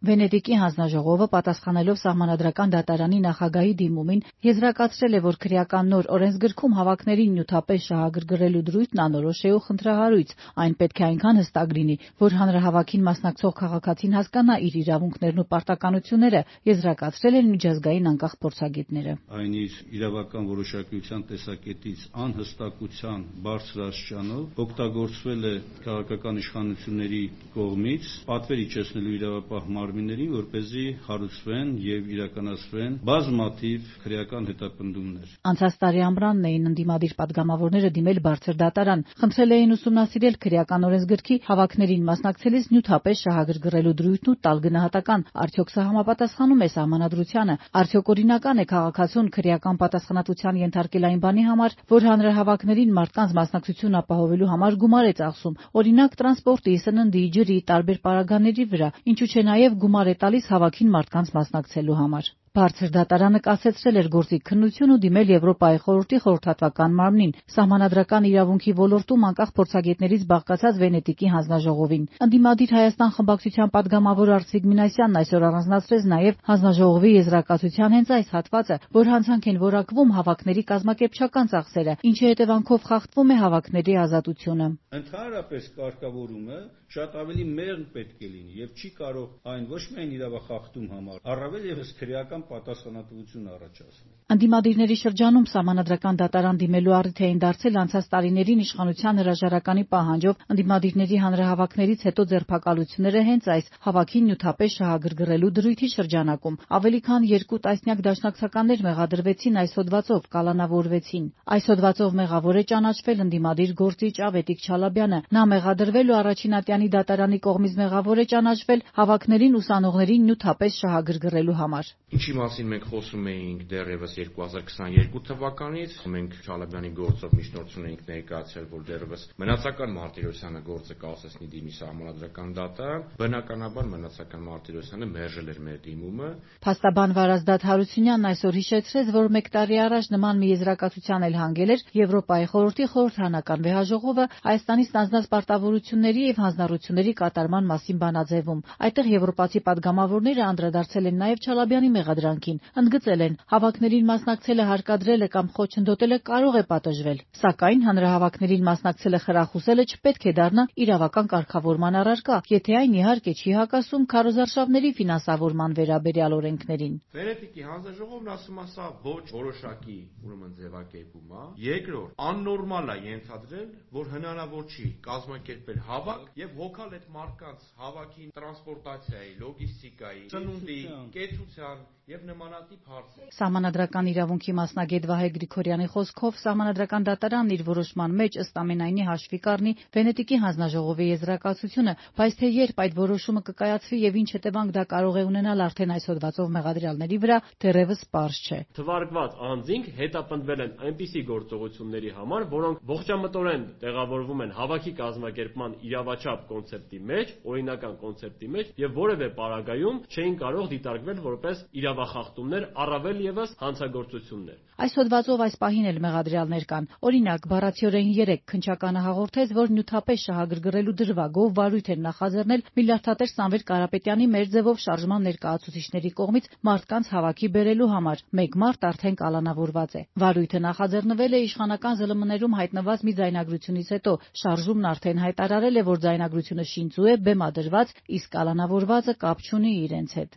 Վենետիկի հանձնաժողովը պատասխանելով Սահմանադրական դատարանի նախագահի դիմումին եզրակացրել է, որ քրեական նոր օրենսգրքում հավաքներին նյութապես շահագրգռելու դրույթն անորոշ է ու խնդրահարույց, այն պետք է այնքան հստակ լինի, որ հանրահավաքին մասնակցող քաղաքացին հասկանա իր իրավունքներն ու պարտականությունները, եզրակացրել են միջազգային անկախ փորձագետները։ Այն իր իրավական որոշակիության տեսակետից անհստակության բարձր աստիճանով օգտագործվել է քաղաքական իշխանությունների կողմից պատվեր իջեցնելու իրավապահ մարմիններին, որպեսզի հարուցվեն եւ իրականացվեն բազմաթիվ քրեական հետապնդումներ։ Անցած տարի ամռանն էին ընդդիմադիր պատգամավորները դիմել բարձր դատարան, խնդրել էին ուսումնասիրել քրեական օրենսգրքի հավաքներին մասնակցելիս նյութապես շահագրգռելու դրույթն ու տալ գնահատական, արդյոք սա համապատասխանում է Սահմանադրությանը, արդյոք օրինական է քաղաքացուն քրեական պատասխանատվության ենթարկել այն բանի համար, որ հանրահավաքներին մարդկանց մասնակցություն ապահովելու համար գումար է ծախսում, օրինակ տրանսպորտի, սննդի, ջրի, տարբեր պարագաների վրա, ինչու չէ նաև գումար է տալիս հավաքին մարդկանց մասնակցելու համար։ Բարձր դատարանը կասեցրել էր գործի քննություն ու դիմել Եվրոպայի խորհրդի խորհրդատվական մարմնին, Սահմանադրական իրավունքի ոլորտում անկախ փորձագետներից բաղկացած Վենետիկի հանձնաժողովին։ Ընդդիմադիր Հայաստան խմբակցության պատգամավոր Արծվիկ Մինասյանն այսօր առանձնացրեց նաև հանձնաժողովի եզրակացության հենց այս հատվածը, որ հանցանք են որակվում հավաքների կազմակերպչական ծախսերը, ինչի հետևանքով խախտվում է հավաքների ազատությունը։ Ընդհանրապես կարգավորումը շատ ավելի մեղմ պետք է լինի եւ չի կարող այն ոչ միայն իրավախախտում համար, առավել եւս քրեական պատասխանատվություն առաջացնել։ Ընդդիմադիրների շրջանում Սահմանադրական դատարան դիմելու առիթ էին դարձել անցած տարիներին իշխանության հրաժարականի պահանջով ընդդիմադիրների հանրահավաքներից հետո ձերբակալությունները հենց այս հավաքին նյութապես շահագրգռելու դրույթի շրջանակում։ Ավելի քան 2 տասնյակ դաշնակցականներ մեղադրվեցին այս հոդվածով, կալանավորվեցին։ Այս հոդվածով մեղավոր է ճանաչվել ընդդիմադիր գործիչ Ավետիք Չալաբյանը։ Նա մեղադրվել ու առաջին ատյանի դատարանի կողմից մեղավոր է ճանաչվել հավաքներին ուսանողներին նյութապես շահագրգռելու համար։ Ինչի մասին մենք խոսում էինք դեռևս 2022 թվականից, մենք Չալաբյանի գործով միջնորդություն էինք ներկայացրել, որ դեռևս Մնացական Մարտիրոսյանը գործը կասեցնի դիմի Սահմանադրական դատարան, բնականաբար Մնացական Մարտիրոսյանը մերժել էր մեր դիմումը։ Փաստաբան Վարազդատ Հարությունյանն այսօր հիշեցրեց, որ 1 տարի առաջ նման մի եզրակացության էլ հանգել էր Եվրոպայի խորհրդի խորհրդարանական վեհաժողովը Հայաստանի ստանձնած պարտավորությունների եւ հանձնառությունների կատարման մասին բանաձևում։ Այդտեղ եվրոպացի պատգամավորները անդրադարձել են նաև Չալաբյանի մեղադրանքին, ընդգծել են, հավաքներին մասնակցելը հարկադրելը կամ խոչընդոտելը կարող է պատժվել, սակայն հանրահավաքներին մասնակցելը խրախուսելը չպետք է դառնա իրավական կարգավորման առարկա, եթե այն իհարկե չի հակասում քարոզարշավների ֆինանսավորման վերաբերյալ օրենքներին։ Վենետիկի հանձնաժողովն ասում է, սա ոչ որոշակի ձևակերպում է։ Երկրորդ, աննորմալ է ենթադրել, որ հնարավոր չի կազմակերպել հավաք եւ հոգալ այդ մարդկանց հավաքին տրանսպորտացիայի, լոգիստիկայի, սնունդի, կեցության եւ նմանատիպ հարցեր։ Սահմանադրական իրավունքի մասնագետ Վահե Գրիգորյանի խոսքով Սահմանադրական դատարանն իր որոշման մեջ ըստ ամենայնի հաշվի կառնի Վենետիկի հանձնաժողովի եզրակացությունը, բայց թե երբ այդ որոշումը կկայացվի եւ ինչ հետևանք դա կարող է ունենալ արդեն այս հոդվածով մեղադրյալների վրա, դեռևս պարզ չէ։ Թվարկված անձինք հետապնդվել են այնպիսի գործողությունների համար, որոնք ողջամտորեն տեղավորվում են հավաքի կազմակերպման իրավաչափ կոնցեպտի մեջ, օրինական կոնցեպտի մեջ եւ որևէ պարագայում չէին կարող դիտարկվել որպես իրավախախտումներ, առավել եւս հանցագործություններ։ Այս հոդվածով այս պահին էլ մեղադրյալներ կան։ Օրինակ, բառացիորեն 3 քննչականը հաղորդեց, որ նյութապես շահագրգռելու դրվագով վարույթ էր նախաձեռնել միլիարդատեր Սամվել Կարապետյանի մեր ձևով շարժման ներկայացուցիչների կողմից մարդկանց հավաքի բերելու համար։ 1 մարդ արդեն կալանավորված է։ Վարույթը նախաձեռնվել է իշխանական ԶԼՄ-ներում հայտնված մի ձայնագրությունից հետո։ Շարժումն արդեն հայտարարել է, որ ձայնագրությունը շինծու է, բեմադրված, իսկ կալանավորվածը կապ չունի իրենց հետ։